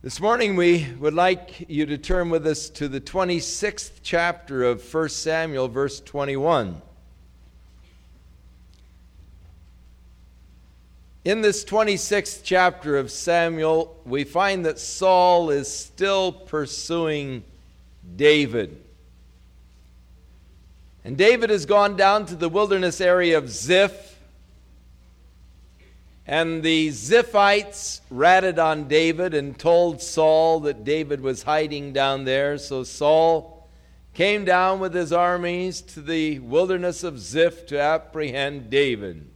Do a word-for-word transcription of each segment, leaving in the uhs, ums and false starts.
This morning we would like you to turn with us to the twenty-sixth chapter of First Samuel, verse twenty-one. In this twenty-sixth chapter of Samuel, we find that Saul is still pursuing David. And David has gone down to the wilderness area of Ziph. And the Ziphites ratted on David and told Saul that David was hiding down there. So Saul came down with his armies to the wilderness of Ziph to apprehend David.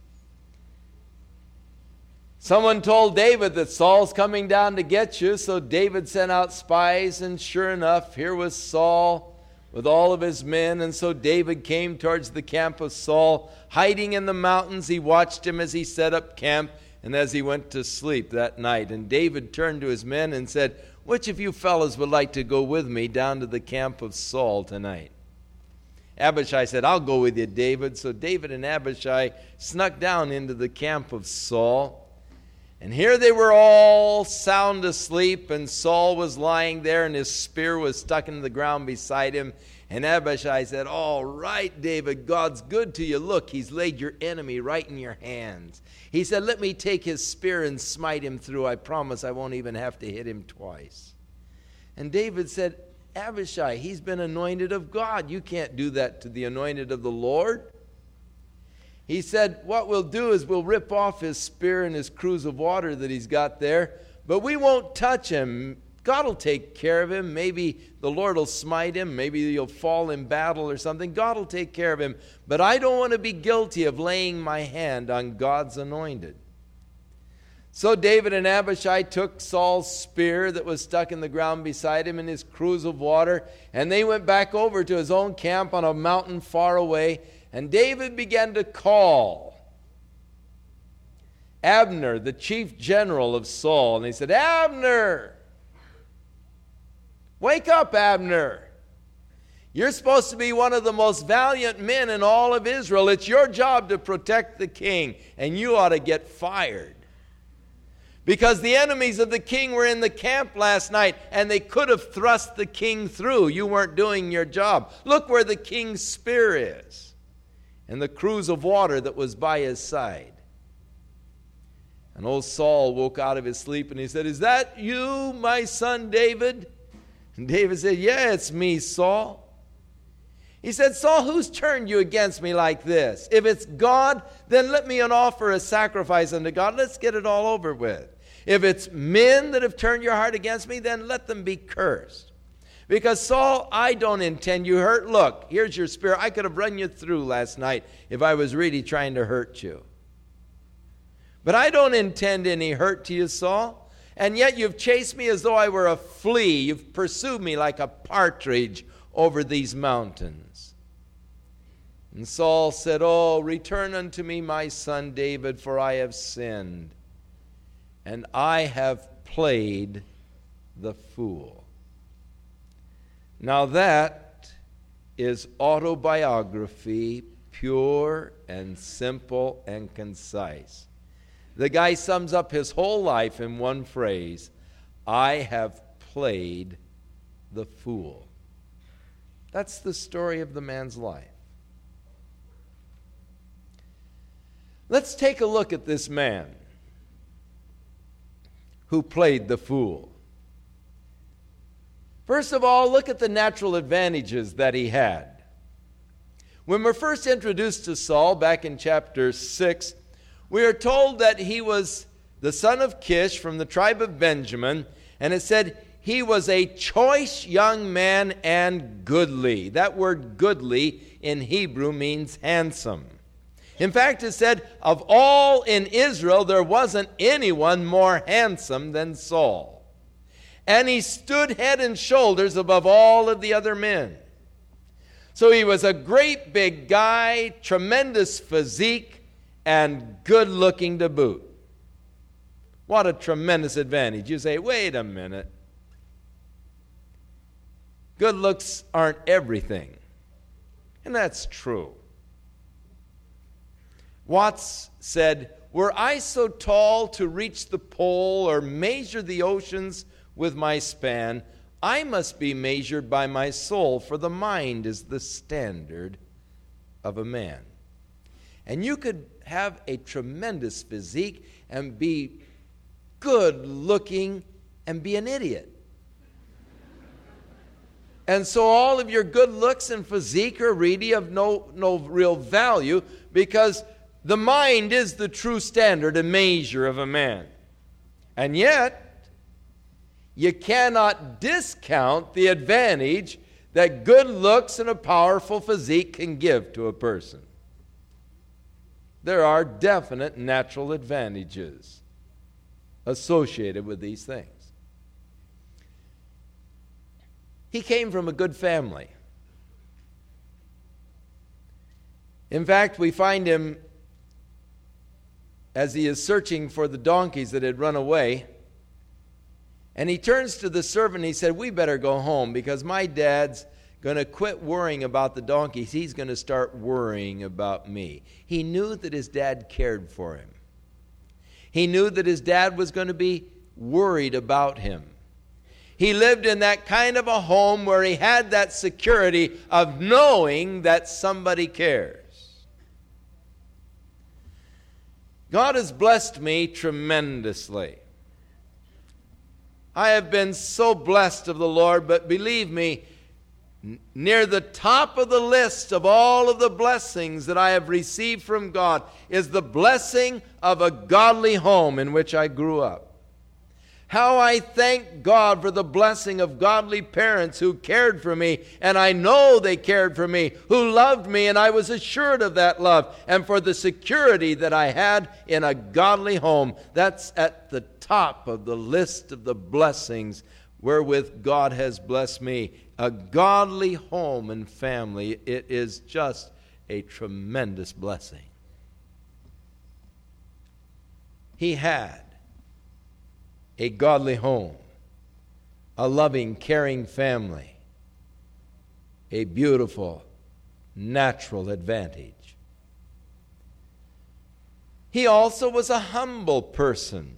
Someone told David that Saul's coming down to get you, so David sent out spies, and sure enough, here was Saul with all of his men. And so David came towards the camp of Saul, hiding in the mountains. He watched him as he set up camp and as he went to sleep that night. And David turned to his men and said, "Which of you fellows would like to go with me down to the camp of Saul tonight?" Abishai said, "I'll go with you, David." So David and Abishai snuck down into the camp of Saul. And here they were all sound asleep, and Saul was lying there, and his spear was stuck into the ground beside him. And Abishai said, "All right, David, God's good to you. Look, he's laid your enemy right in your hands." He said, "Let me take his spear and smite him through. I promise I won't even have to hit him twice." And David said, "Abishai, he's been anointed of God. You can't do that to the anointed of the Lord." He said, "What we'll do is we'll rip off his spear and his cruse of water that he's got there, but we won't touch him. God will take care of him. Maybe the Lord will smite him. Maybe he'll fall in battle or something. God will take care of him. But I don't want to be guilty of laying my hand on God's anointed." So David and Abishai took Saul's spear that was stuck in the ground beside him and his cruse of water, and they went back over to his own camp on a mountain far away. And David began to call Abner, the chief general of Saul. And he said, "Abner, wake up, Abner. You're supposed to be one of the most valiant men in all of Israel. It's your job to protect the king, and you ought to get fired. Because the enemies of the king were in the camp last night, and they could have thrust the king through. You weren't doing your job. Look where the king's spear is, and the cruse of water that was by his side." And old Saul woke out of his sleep and he said, "Is that you, my son David?" And David said, "Yeah, it's me, Saul." He said, "Saul, who's turned you against me like this? If it's God, then let me offer a sacrifice unto God. Let's get it all over with. If it's men that have turned your heart against me, then let them be cursed. Because, Saul, I don't intend you hurt. Look, here's your spear. I could have run you through last night if I was really trying to hurt you. But I don't intend any hurt to you, Saul. And yet you've chased me as though I were a flea. You've pursued me like a partridge over these mountains." And Saul said, "Oh, return unto me, my son David, for I have sinned, and I have played the fool." Now that is autobiography, pure and simple and concise. The guy sums up his whole life in one phrase: "I have played the fool." That's the story of the man's life. Let's take a look at this man who played the fool. First of all, look at the natural advantages that he had. When we're first introduced to Saul back in chapter six, we are told that he was the son of Kish from the tribe of Benjamin, and it said he was a choice young man and goodly. That word goodly in Hebrew means handsome. In fact, it said of all in Israel, there wasn't anyone more handsome than Saul. And he stood head and shoulders above all of the other men. So he was a great big guy, tremendous physique, and good looking to boot. What a tremendous advantage. You say, wait a minute. Good looks aren't everything. And that's true. Watts said, were I so tall to reach the pole or measure the oceans with my span, I must be measured by my soul, for the mind is the standard of a man. And you could have a tremendous physique and be good looking and be an idiot. And so all of your good looks and physique are really of no, no real value, because the mind is the true standard and measure of a man. And yet, you cannot discount the advantage that good looks and a powerful physique can give to a person. There are definite natural advantages associated with these things. He came from a good family. In fact, we find him as he is searching for the donkeys that had run away. And he turns to the servant and he said, we better go home, because my dad's going to quit worrying about the donkeys. He's going to start worrying about me. He knew that his dad cared for him. He knew that his dad was going to be worried about him. He lived in that kind of a home where he had that security of knowing that somebody cares. God has blessed me tremendously. I have been so blessed of the Lord, but believe me, n- near the top of the list of all of the blessings that I have received from God is the blessing of a godly home in which I grew up. How I thank God for the blessing of godly parents who cared for me, and I know they cared for me, who loved me, and I was assured of that love, and for the security that I had in a godly home. That's at the top of the list of the blessings wherewith God has blessed me. A godly home and family, it is just a tremendous blessing. He had a godly home, a loving, caring family, a beautiful, natural advantage. He also was a humble person.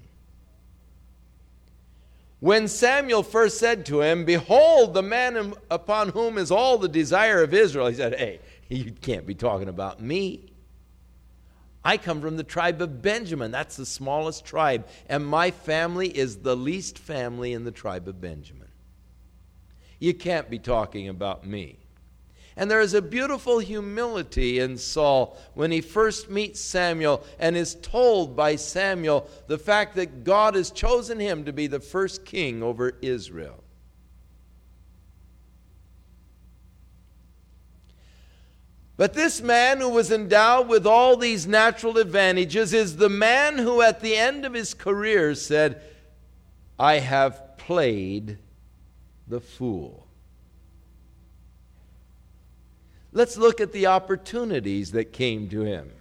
When Samuel first said to him, behold, the man upon whom is all the desire of Israel, he said, hey, you can't be talking about me. I come from the tribe of Benjamin. That's the smallest tribe. And my family is the least family in the tribe of Benjamin. You can't be talking about me. And there is a beautiful humility in Saul when he first meets Samuel and is told by Samuel the fact that God has chosen him to be the first king over Israel. But this man who was endowed with all these natural advantages is the man who at the end of his career said, I have played the fool. Let's look at the opportunities that came to him.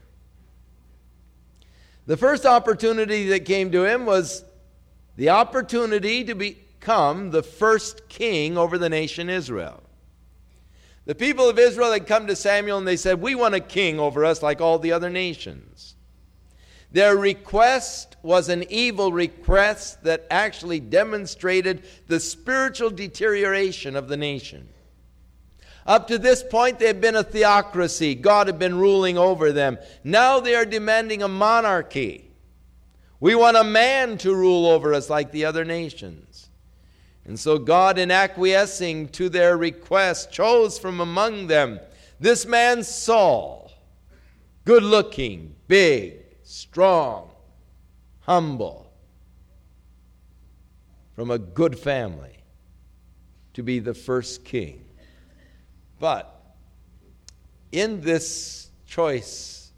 The first opportunity that came to him was the opportunity to become the first king over the nation Israel. The people of Israel had come to Samuel and they said, we want a king over us like all the other nations. Their request was an evil request that actually demonstrated the spiritual deterioration of the nation. Up to this point, they had been a theocracy. God had been ruling over them. Now they are demanding a monarchy. We want a man to rule over us like the other nations. And so God, in acquiescing to their request, chose from among them this man Saul, good-looking, big, strong, humble, from a good family, to be the first king. But in this choice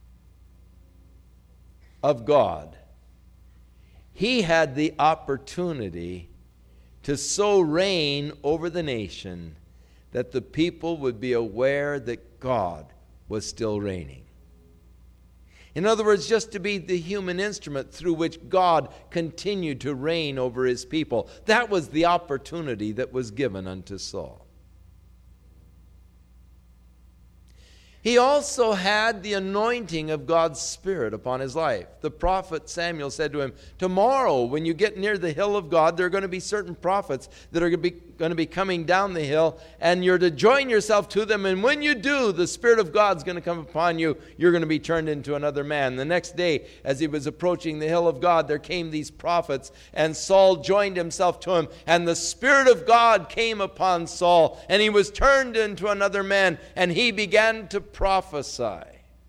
of God, he had the opportunity to so reign over the nation that the people would be aware that God was still reigning. In other words, just to be the human instrument through which God continued to reign over his people. That was the opportunity that was given unto Saul. He also had the anointing of God's Spirit upon his life. The prophet Samuel said to him, tomorrow when you get near the hill of God, there are going to be certain prophets that are going to be, going to be coming down the hill, and you're to join yourself to them, and when you do, the Spirit of God's going to come upon you. You're going to be turned into another man. The next day, as he was approaching the hill of God, there came these prophets, and Saul joined himself to him, and the Spirit of God came upon Saul, and he was turned into another man, and he began to prophesy.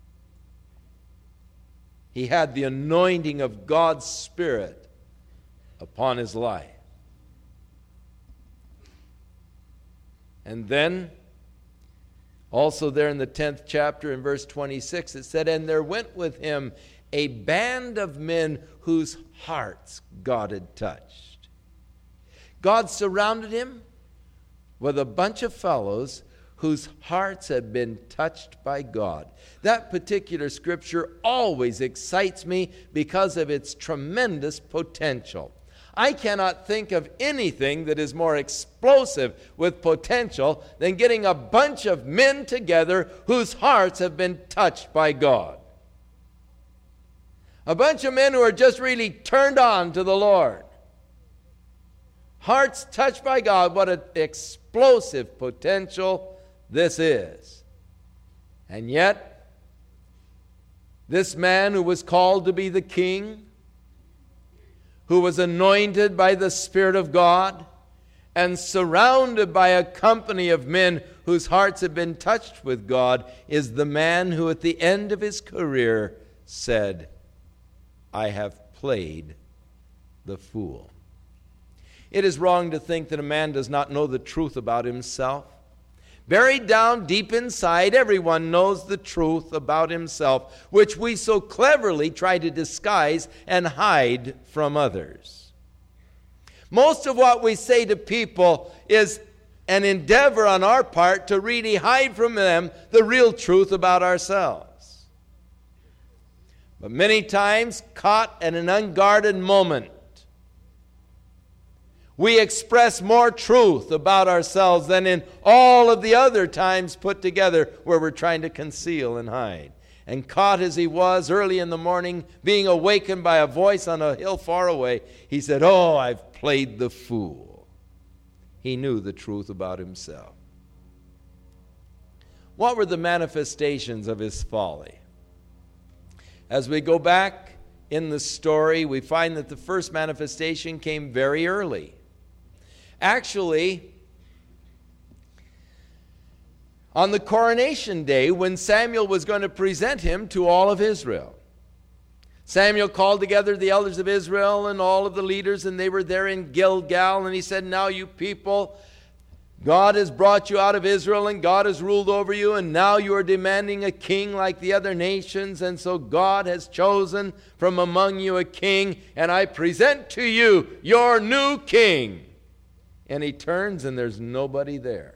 He had the anointing of God's Spirit upon his life. And then, also there in the tenth chapter in verse twenty-six, it said, and there went with him a band of men whose hearts God had touched. God surrounded him with a bunch of fellows whose hearts had been touched by God. That particular scripture always excites me because of its tremendous potential. I cannot think of anything that is more explosive with potential than getting a bunch of men together whose hearts have been touched by God. A bunch of men who are just really turned on to the Lord. Hearts touched by God. What an explosive potential this is. And yet, this man who was called to be the king, who was anointed by the Spirit of God, and surrounded by a company of men whose hearts have been touched with God, is the man who at the end of his career said, I have played the fool. It is wrong to think that a man does not know the truth about himself. Buried down deep inside, everyone knows the truth about himself, which we so cleverly try to disguise and hide from others. Most of what we say to people is an endeavor on our part to really hide from them the real truth about ourselves. But many times, caught at an unguarded moment, we express more truth about ourselves than in all of the other times put together where we're trying to conceal and hide. And caught as he was early in the morning, being awakened by a voice on a hill far away, he said, oh, I've played the fool. He knew the truth about himself. What were the manifestations of his folly? As we go back in the story, we find that the first manifestation came very early. Actually, on the coronation day, when Samuel was going to present him to all of Israel, Samuel called together the elders of Israel and all of the leaders, and they were there in Gilgal, and he said, now you people, God has brought you out of Israel, and God has ruled over you, and now you are demanding a king like the other nations, and so God has chosen from among you a king, and I present to you your new king. And he turns and there's nobody there.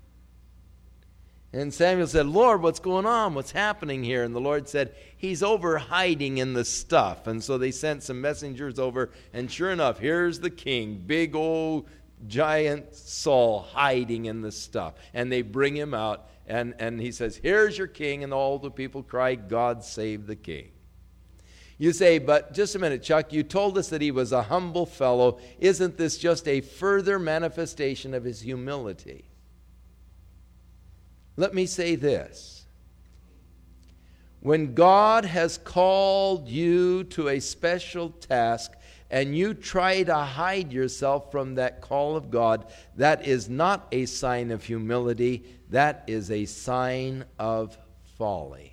And Samuel said, Lord, what's going on? What's happening here? And the Lord said, he's over hiding in the stuff. And so they sent some messengers over, and sure enough, here's the king, big old giant Saul hiding in the stuff. And they bring him out, and, and he says, here's your king. And all the people cry, God save the king. You say, but just a minute, Chuck, you told us that he was a humble fellow. Isn't this just a further manifestation of his humility? Let me say this. When God has called you to a special task and you try to hide yourself from that call of God, that is not a sign of humility. That is a sign of folly.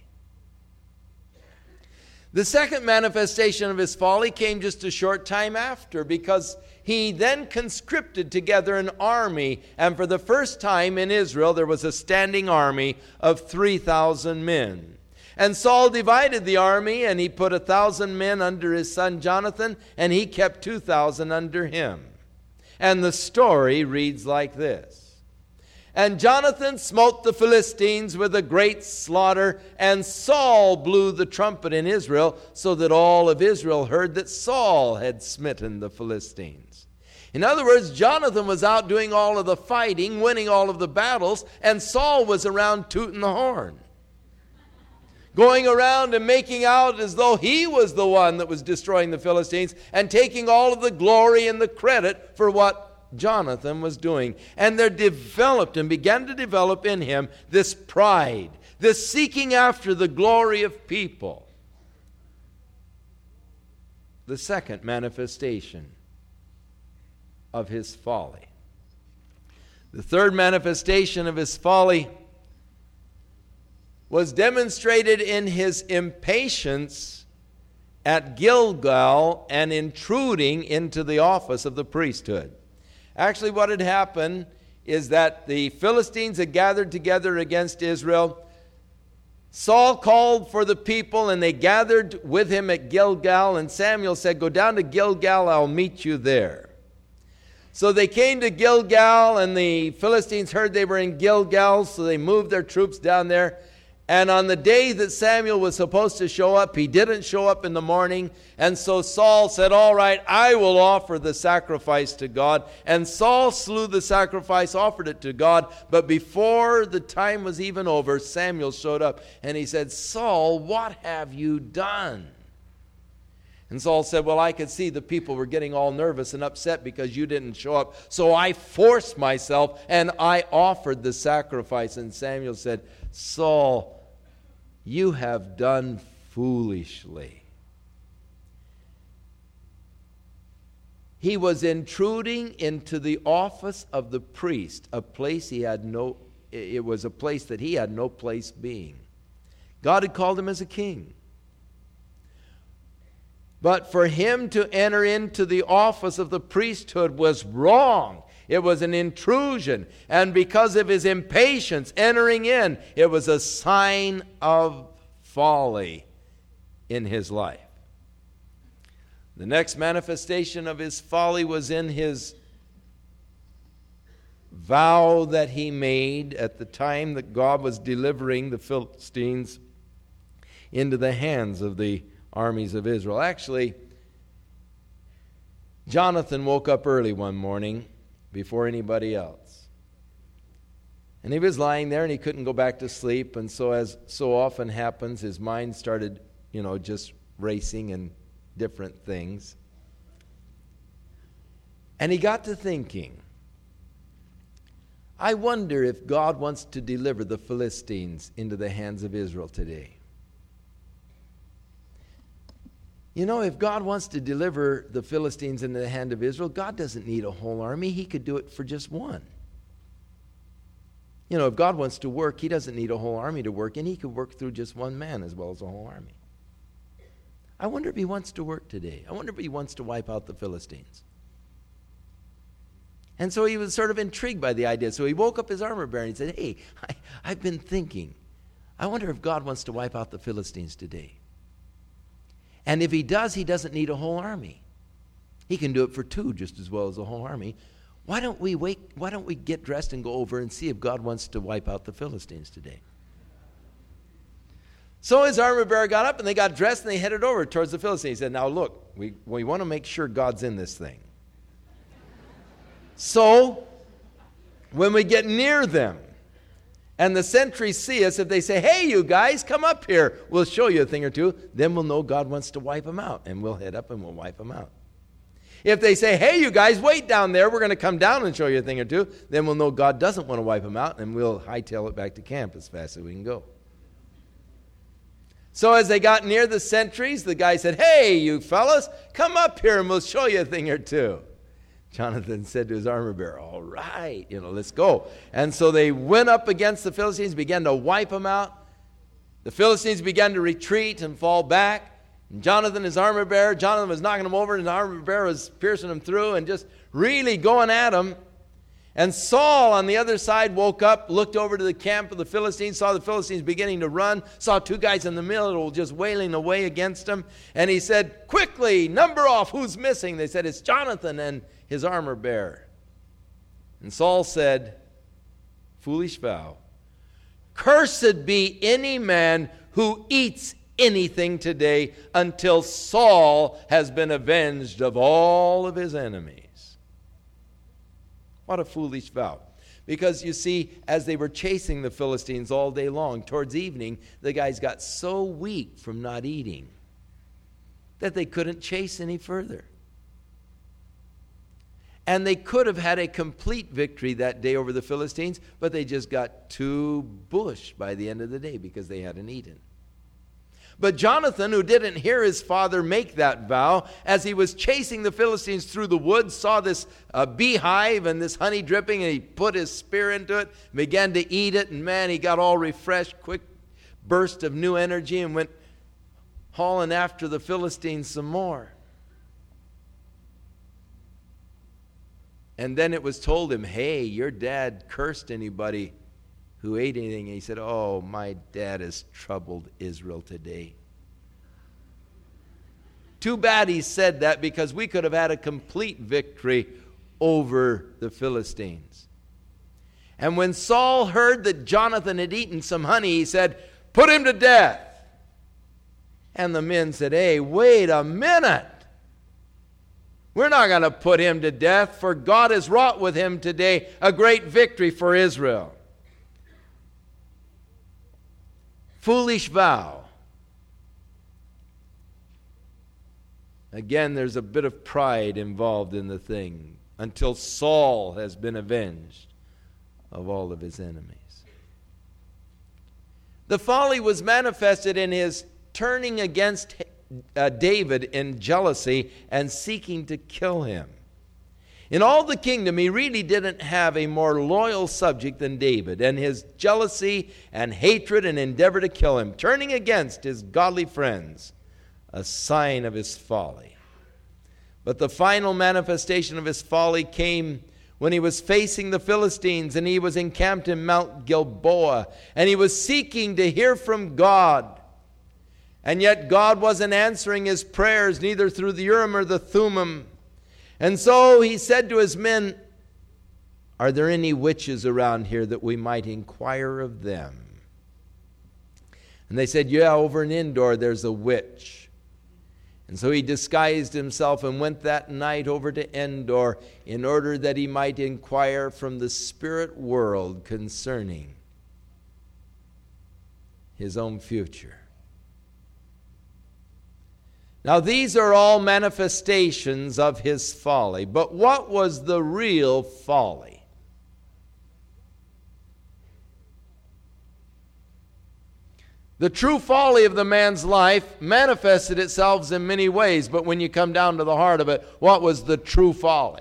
The second manifestation of his folly came just a short time after, because he then conscripted together an army, and for the first time in Israel there was a standing army of three thousand men. And Saul divided the army, and he put a thousand men under his son Jonathan, and he kept two thousand under him. And the story reads like this. And Jonathan smote the Philistines with a great slaughter, and Saul blew the trumpet in Israel, so that all of Israel heard that Saul had smitten the Philistines. In other words, Jonathan was out doing all of the fighting, winning all of the battles, and Saul was around tooting the horn. going around and making out as though he was the one that was destroying the Philistines and taking all of the glory and the credit for what Jonathan was doing. And there developed and began to develop in him this pride, this seeking after the glory of people. The second manifestation of his folly. The third manifestation of his folly was demonstrated in his impatience at Gilgal and intruding into the office of the priesthood. Actually, what had happened is that the Philistines had gathered together against Israel. Saul called for the people, and they gathered with him at Gilgal, and Samuel said, "Go down to Gilgal, I'll meet you there." So they came to Gilgal, and the Philistines heard they were in Gilgal, so they moved their troops down there. And on the day that Samuel was supposed to show up, he didn't show up in the morning. And so Saul said, "All right, I will offer the sacrifice to God." And Saul slew the sacrifice, offered it to God. But before the time was even over, Samuel showed up. And he said, "Saul, what have you done?" And Saul said, "Well, I could see the people were getting all nervous and upset because you didn't show up. So I forced myself and I offered the sacrifice." And Samuel said, "Saul, you have done foolishly." He was intruding into the office of the priest, a place he had no, it was a place that he had no place being. God had called him as a king. But for him to enter into the office of the priesthood was wrong. It was an intrusion. And because of his impatience entering in, it was a sign of folly in his life. The next manifestation of his folly was in his vow that he made at the time that God was delivering the Philistines into the hands of the armies of Israel. Actually, Jonathan woke up early one morning before anybody else. And he was lying there and he couldn't go back to sleep. And so, as so often happens, his mind started, you know, just racing and different things. And he got to thinking, I wonder if God wants to deliver the Philistines into the hands of Israel today. You know, if God wants to deliver the Philistines into the hand of Israel, God doesn't need a whole army. He could do it for just one. You know, if God wants to work, he doesn't need a whole army to work, and he could work through just one man as well as a whole army. I wonder if he wants to work today. I wonder if he wants to wipe out the Philistines. And so he was sort of intrigued by the idea. So he woke up his armor bearer and he said, hey, I, I've been thinking, I wonder if God wants to wipe out the Philistines today. And if he does, he doesn't need a whole army. He can do it for two just as well as a whole army. Why don't we wait? Why don't we get dressed and go over and see if God wants to wipe out the Philistines today? So his armor bearer got up and they got dressed and they headed over towards the Philistines. He said, now look, we, we want to make sure God's in this thing. So when we get near them and the sentries see us, if they say, hey, you guys, come up here, we'll show you a thing or two, then we'll know God wants to wipe them out, and we'll head up and we'll wipe them out. If they say, hey, you guys, wait down there, we're going to come down and show you a thing or two, then we'll know God doesn't want to wipe them out, and we'll hightail it back to camp as fast as we can go. So as they got near the sentries, the guy said, hey, you fellas, come up here and we'll show you a thing or two. Jonathan said to his armor bearer, all right, you know, let's go. And so they went up against the Philistines, began to wipe them out. The Philistines began to retreat and fall back. And Jonathan, his armor bearer, Jonathan was knocking them over, and the armor bearer was piercing them through and just really going at them. And Saul on the other side woke up, looked over to the camp of the Philistines, saw the Philistines beginning to run, saw two guys in the middle just wailing away against him. And he said, quickly, number off, who's missing? They said, it's Jonathan and his armor bearer. And Saul said, foolish vow, cursed be any man who eats anything today until Saul has been avenged of all of his enemies. What a foolish vow. Because you see, as they were chasing the Philistines all day long, towards evening, the guys got so weak from not eating that they couldn't chase any further. And they could have had a complete victory that day over the Philistines, but they just got too bushed by the end of the day because they hadn't eaten. But Jonathan, who didn't hear his father make that vow, as he was chasing the Philistines through the woods, saw this uh, beehive and this honey dripping, and he put his spear into it, began to eat it, and man, he got all refreshed, quick burst of new energy, and went hauling after the Philistines some more. And then it was told him, hey, your dad cursed anybody who ate anything. And he said, oh, my dad has troubled Israel today. Too bad he said that, because we could have had a complete victory over the Philistines. And when Saul heard that Jonathan had eaten some honey, he said, put him to death. And the men said, hey, wait a minute. We're not going to put him to death, for God has wrought with him today a great victory for Israel. Foolish vow. Again, there's a bit of pride involved in the thing, until Saul has been avenged of all of his enemies. The folly was manifested in his turning against Uh, David in jealousy and seeking to kill him. In all the kingdom, he really didn't have a more loyal subject than David, and his jealousy and hatred and endeavor to kill him, turning against his godly friends, a sign of his folly. But the final manifestation of his folly came when he was facing the Philistines, and he was encamped in Mount Gilboa, and he was seeking to hear from God. And yet God wasn't answering his prayers, neither through the Urim or the Thummim. And so he said to his men, are there any witches around here that we might inquire of them? And they said, yeah, over in Endor there's a witch. And so he disguised himself and went that night over to Endor in order that he might inquire from the spirit world concerning his own future. Now, these are all manifestations of his folly. But what was the real folly? The true folly of the man's life manifested itself in many ways. But when you come down to the heart of it, what was the true folly?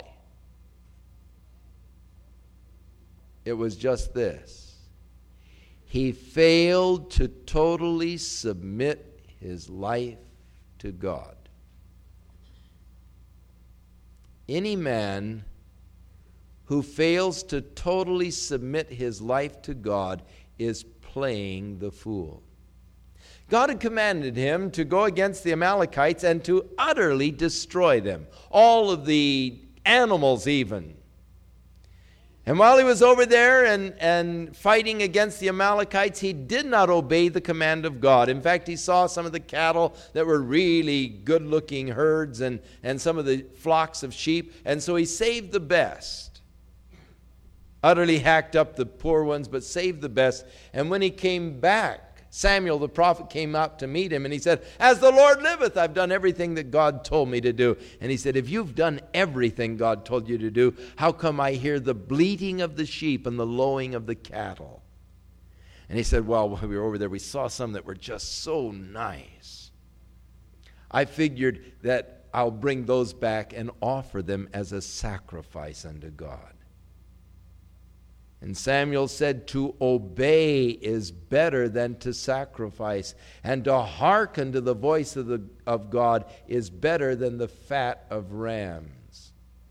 It was just this. He failed to totally submit his life to God. Any man who fails to totally submit his life to God is playing the fool. God had commanded him to go against the Amalekites and to utterly destroy them, all of the animals even. And while he was over there and, and fighting against the Amalekites, he did not obey the command of God. In fact, he saw some of the cattle that were really good-looking herds and, and some of the flocks of sheep, and so he saved the best. Utterly hacked up the poor ones, but saved the best. And when he came back, Samuel the prophet came out to meet him, and he said, as the Lord liveth, I've done everything that God told me to do. And he said, if you've done everything God told you to do, how come I hear the bleating of the sheep and the lowing of the cattle? And he said, well, when we were over there, we saw some that were just so nice. I figured that I'll bring those back and offer them as a sacrifice unto God. And Samuel said, to obey is better than to sacrifice, and to hearken to the voice of, the, of God is better than the fat of rams.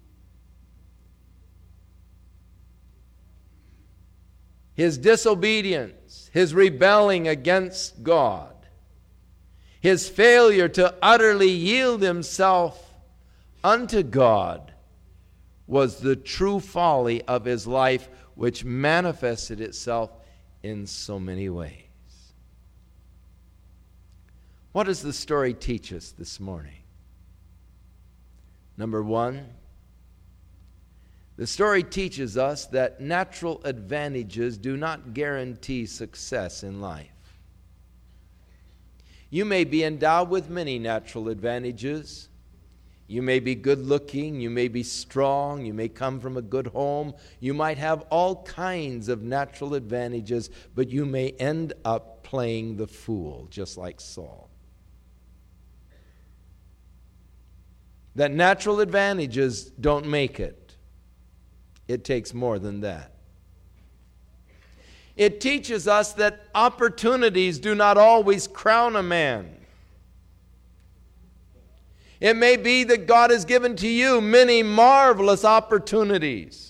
His disobedience, his rebelling against God, his failure to utterly yield himself unto God was the true folly of his life, which manifested itself in so many ways. What does the story teach us this morning? Number one, The story teaches us that natural advantages do not guarantee success in life. You may be endowed with many natural advantages. You may be good looking, you may be strong, you may come from a good home, you might have all kinds of natural advantages, but you may end up playing the fool, just like Saul. That natural advantages don't make it. It takes more than that. It teaches us that opportunities do not always crown a man. It may be that God has given to you many marvelous opportunities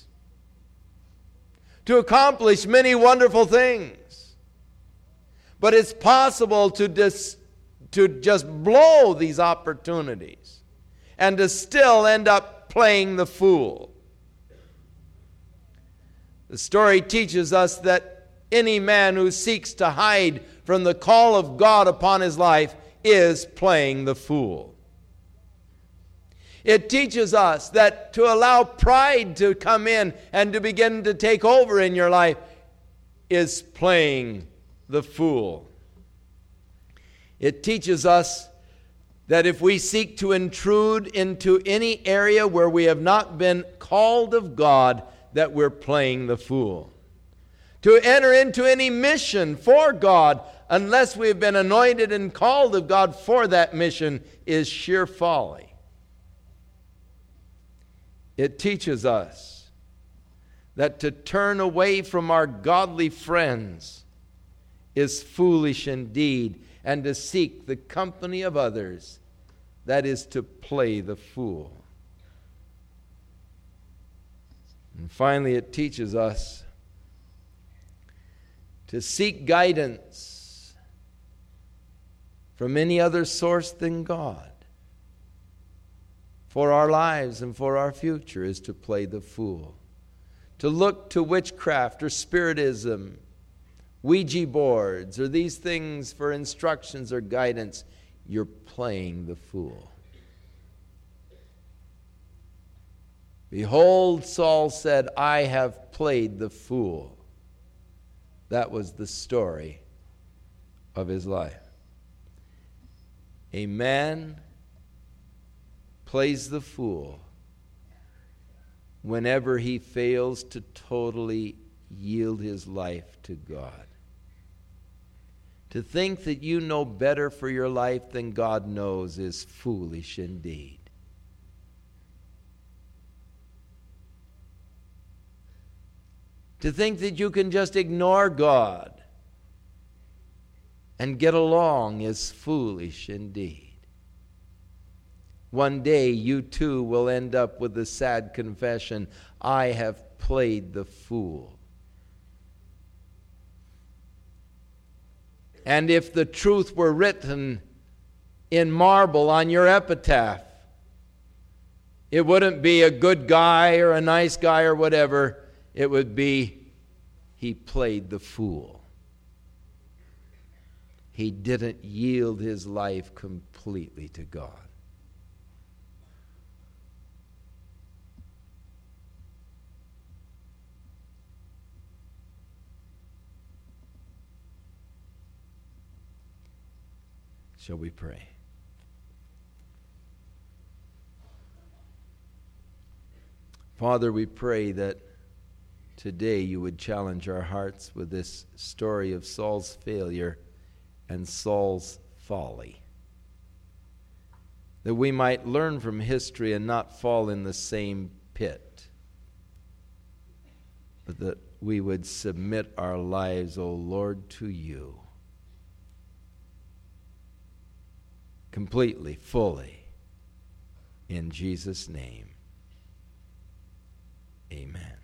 to accomplish many wonderful things. But it's possible to, dis, to just blow these opportunities and to still end up playing the fool. The story teaches us that any man who seeks to hide from the call of God upon his life is playing the fool. It teaches us that to allow pride to come in and to begin to take over in your life is playing the fool. It teaches us that if we seek to intrude into any area where we have not been called of God, that we're playing the fool. To enter into any mission for God, unless we've been anointed and called of God for that mission, is sheer folly. It teaches us that to turn away from our godly friends is foolish indeed, and to seek the company of others, that is to play the fool. And finally, it teaches us to seek guidance from any other source than God for our lives and for our future is to play the fool. To look to witchcraft or spiritism, Ouija boards, or these things for instructions or guidance, you're playing the fool. Behold, Saul said, I have played the fool. That was the story of his life. A man plays the fool whenever he fails to totally yield his life to God. To think that you know better for your life than God knows is foolish indeed. To think that you can just ignore God and get along is foolish indeed. One day you too will end up with the sad confession, I have played the fool. And if the truth were written in marble on your epitaph, it wouldn't be a good guy or a nice guy or whatever. It would be, he played the fool. He didn't yield his life completely to God. Shall we pray? Father, we pray that today you would challenge our hearts with this story of Saul's failure and Saul's folly. That we might learn from history and not fall in the same pit. But that we would submit our lives, O Lord, to you. Completely, fully. In Jesus' name, amen.